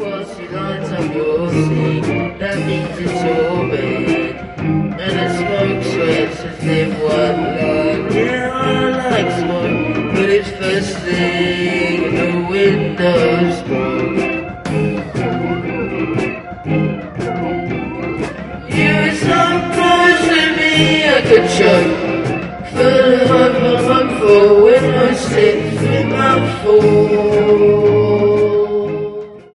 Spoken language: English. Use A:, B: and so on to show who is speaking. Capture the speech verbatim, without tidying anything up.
A: Once you light up your seat, that means it's your bed. And the smoke sweats as if one like. Yeah, I like smoke, but it's first thing.